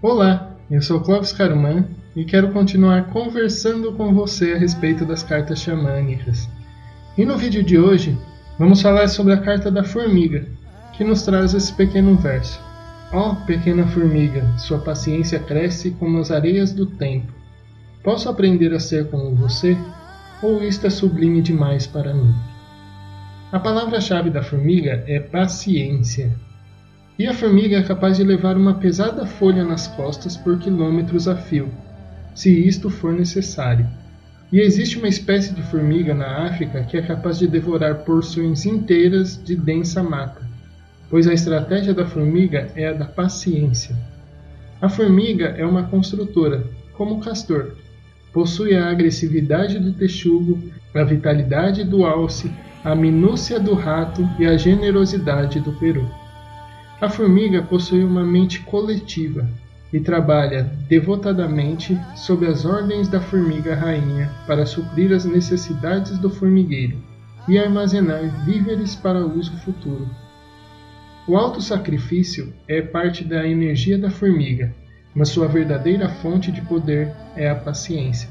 Olá, eu sou Clóvis Caruman e quero continuar conversando com você a respeito das cartas xamânicas. E no vídeo de hoje, vamos falar sobre a carta da formiga, que nos traz esse pequeno verso. Ó, pequena formiga, sua paciência cresce como as areias do tempo. Posso aprender a ser como você? Ou isto é sublime demais para mim? A palavra-chave da formiga é paciência. E a formiga é capaz de levar uma pesada folha nas costas por quilômetros a fio, se isto for necessário. E existe uma espécie de formiga na África que é capaz de devorar porções inteiras de densa mata, pois a estratégia da formiga é a da paciência. A formiga é uma construtora, como o castor. Possui a agressividade do texugo, a vitalidade do alce, a minúcia do rato e a generosidade do peru. A formiga possui uma mente coletiva e trabalha devotadamente sob as ordens da formiga rainha para suprir as necessidades do formigueiro e armazenar víveres para uso futuro. O autossacrifício é parte da energia da formiga, mas sua verdadeira fonte de poder é a paciência.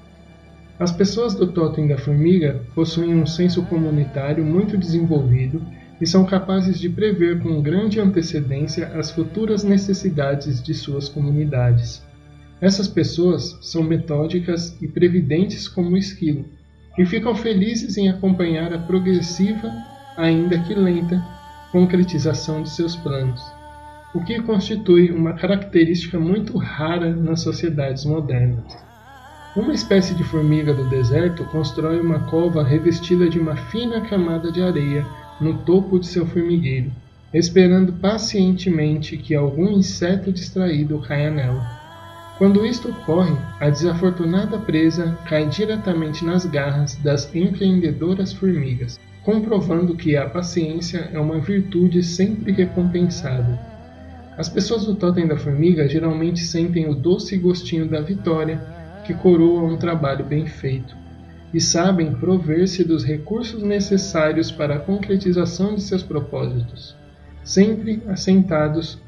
As pessoas do totem da formiga possuem um senso comunitário muito desenvolvido e são capazes de prever com grande antecedência as futuras necessidades de suas comunidades. Essas pessoas são metódicas e previdentes como o esquilo, e ficam felizes em acompanhar a progressiva, ainda que lenta, concretização de seus planos, o que constitui uma característica muito rara nas sociedades modernas. Uma espécie de formiga do deserto constrói uma cova revestida de uma fina camada de areia no topo de seu formigueiro, esperando pacientemente que algum inseto distraído caia nela. Quando isto ocorre, a desafortunada presa cai diretamente nas garras das empreendedoras formigas, comprovando que a paciência é uma virtude sempre recompensada. As pessoas do totem da formiga geralmente sentem o doce gostinho da vitória que coroa um trabalho bem feito, e sabem prover-se dos recursos necessários para a concretização de seus propósitos, sempre assentados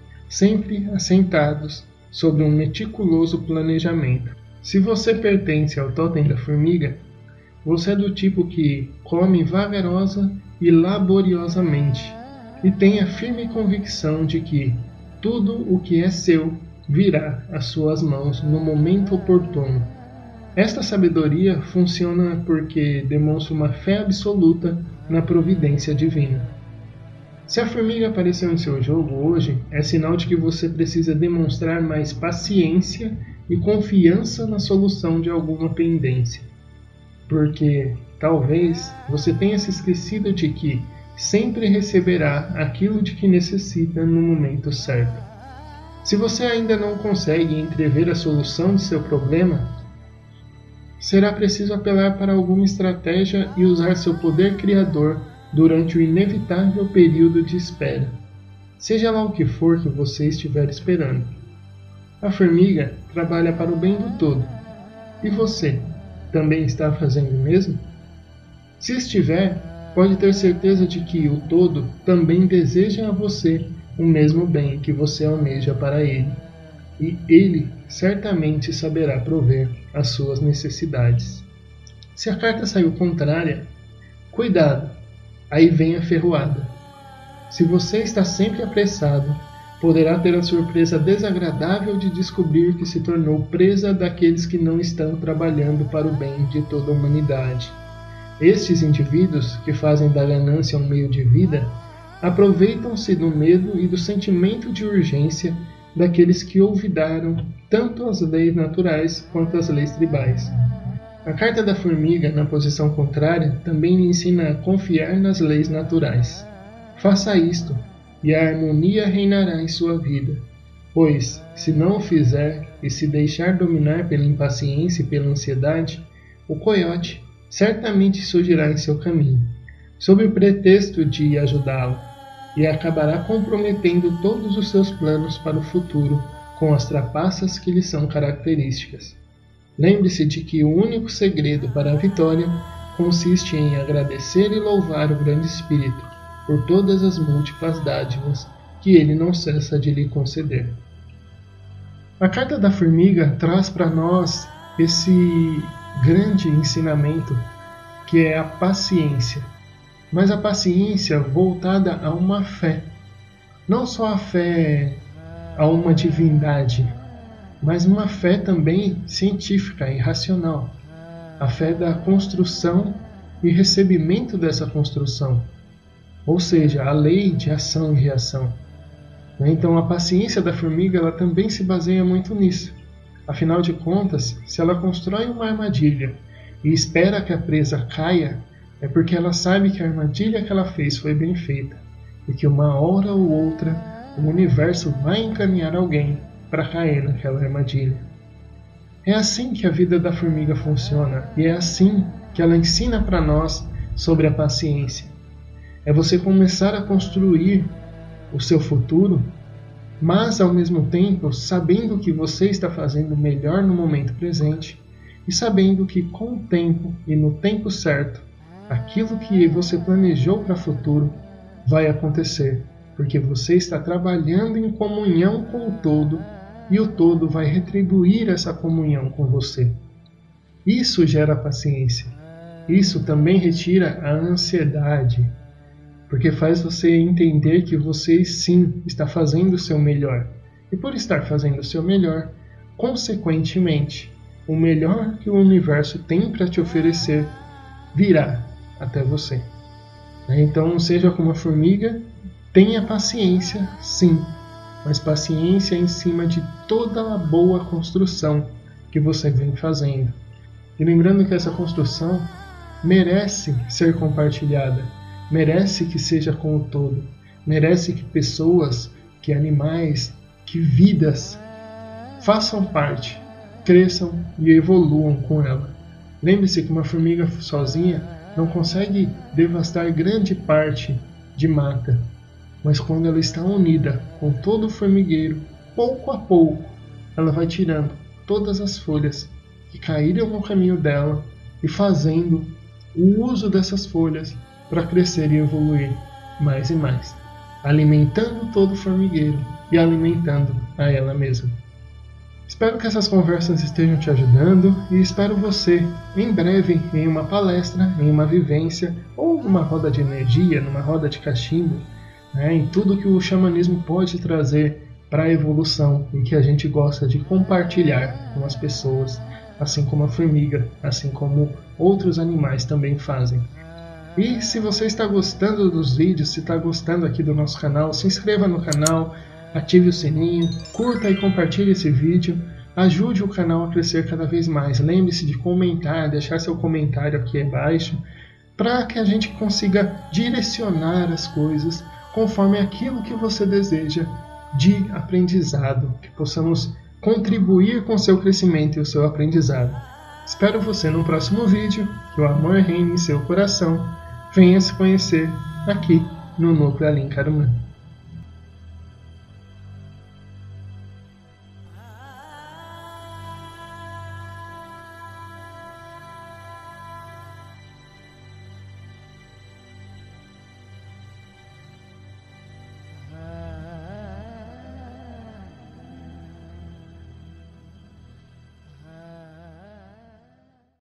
sobre um meticuloso planejamento. Se você pertence ao totem da formiga, você é do tipo que come vagarosa e laboriosamente, e tem a firme convicção de que tudo o que é seu virá às suas mãos no momento oportuno. Esta sabedoria funciona porque demonstra uma fé absoluta na providência divina. Se a formiga apareceu em seu jogo hoje, é sinal de que você precisa demonstrar mais paciência e confiança na solução de alguma pendência. Porque, talvez, você tenha se esquecido de que sempre receberá aquilo de que necessita no momento certo. Se você ainda não consegue entrever a solução de seu problema, será preciso apelar para alguma estratégia e usar seu poder criador durante o inevitável período de espera, seja lá o que for que você estiver esperando. A formiga trabalha para o bem do todo. E você, também está fazendo o mesmo? Se estiver, pode ter certeza de que o todo também deseja a você o mesmo bem que você almeja para ele, e ele certamente saberá prover as suas necessidades. Se a carta saiu contrária, cuidado, aí vem a ferroada. Se você está sempre apressado, poderá ter a surpresa desagradável de descobrir que se tornou presa daqueles que não estão trabalhando para o bem de toda a humanidade. Estes indivíduos, que fazem da ganância um meio de vida, aproveitam-se do medo e do sentimento de urgência daqueles que olvidaram tanto as leis naturais quanto as leis tribais. A carta da formiga, na posição contrária, também lhe ensina a confiar nas leis naturais. Faça isto, e a harmonia reinará em sua vida, pois, se não o fizer e se deixar dominar pela impaciência e pela ansiedade, o coiote certamente surgirá em seu caminho, sob o pretexto de ajudá-lo, e acabará comprometendo todos os seus planos para o futuro com as trapaças que lhe são características. Lembre-se de que o único segredo para a vitória consiste em agradecer e louvar o Grande Espírito por todas as múltiplas dádivas que ele não cessa de lhe conceder. A carta da formiga traz para nós esse grande ensinamento que é a paciência, mas a paciência voltada a uma fé, não só a fé a uma divindade, mas uma fé também científica e racional, a fé da construção e recebimento dessa construção, ou seja, a lei de ação e reação. Então a paciência da formiga ela também se baseia muito nisso. Afinal de contas, se ela constrói uma armadilha e espera que a presa caia, é porque ela sabe que a armadilha que ela fez foi bem feita e que uma hora ou outra o universo vai encaminhar alguém para cair naquela armadilha. É assim que a vida da formiga funciona e é assim que ela ensina para nós sobre a paciência. É você começar a construir o seu futuro, mas ao mesmo tempo sabendo que você está fazendo melhor no momento presente e sabendo que com o tempo e no tempo certo, aquilo que você planejou para o futuro vai acontecer, porque você está trabalhando em comunhão com o todo e o todo vai retribuir essa comunhão com você. Isso gera paciência. Isso também retira a ansiedade, porque faz você entender que você sim está fazendo o seu melhor. E por estar fazendo o seu melhor, consequentemente, o melhor que o universo tem para te oferecer virá até você. Então, seja como a formiga, tenha paciência, sim, mas paciência em cima de toda a boa construção que você vem fazendo. E lembrando que essa construção merece ser compartilhada, merece que seja com o todo, merece que pessoas, que animais, que vidas façam parte, cresçam e evoluam com ela. Lembre-se que uma formiga sozinha não consegue devastar grande parte de mata, mas quando ela está unida com todo o formigueiro, pouco a pouco, ela vai tirando todas as folhas que caíram no caminho dela e fazendo o uso dessas folhas para crescer e evoluir mais e mais, alimentando todo o formigueiro e alimentando a ela mesma. Espero que essas conversas estejam te ajudando e espero você em breve em uma palestra, em uma vivência ou numa roda de energia, numa roda de cachimbo, em tudo que o xamanismo pode trazer para a evolução e que a gente gosta de compartilhar com as pessoas, assim como a formiga, assim como outros animais também fazem. E se você está gostando dos vídeos, se está gostando aqui do nosso canal, se inscreva no canal, ative o sininho, curta e compartilhe esse vídeo, ajude o canal a crescer cada vez mais. Lembre-se de comentar, deixar seu comentário aqui abaixo, para que a gente consiga direcionar as coisas conforme aquilo que você deseja de aprendizado, que possamos contribuir com o seu crescimento e o seu aprendizado. Espero você no próximo vídeo, que o amor reine em seu coração. Venha se conhecer aqui no Núcleo Alim Karumã.